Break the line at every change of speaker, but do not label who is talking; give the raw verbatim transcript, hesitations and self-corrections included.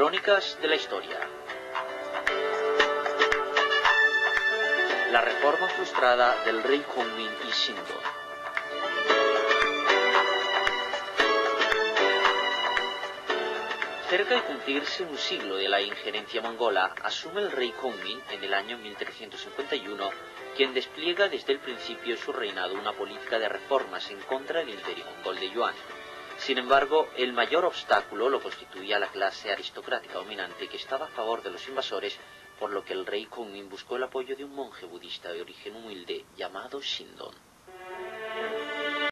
Crónicas de la Historia. La reforma frustrada del rey Hongmin y Shindong. Cerca de cumplirse un siglo de la injerencia mongola, asume el rey Hongmin en el año mil trescientos cincuenta y uno, quien despliega desde el principio de su reinado una política de reformas en contra del imperio mongol de Yuan. Sin embargo, el mayor obstáculo lo constituía la clase aristocrática dominante que estaba a favor de los invasores, por lo que el rey Hongmin buscó el apoyo de un monje budista de origen humilde llamado Shindong.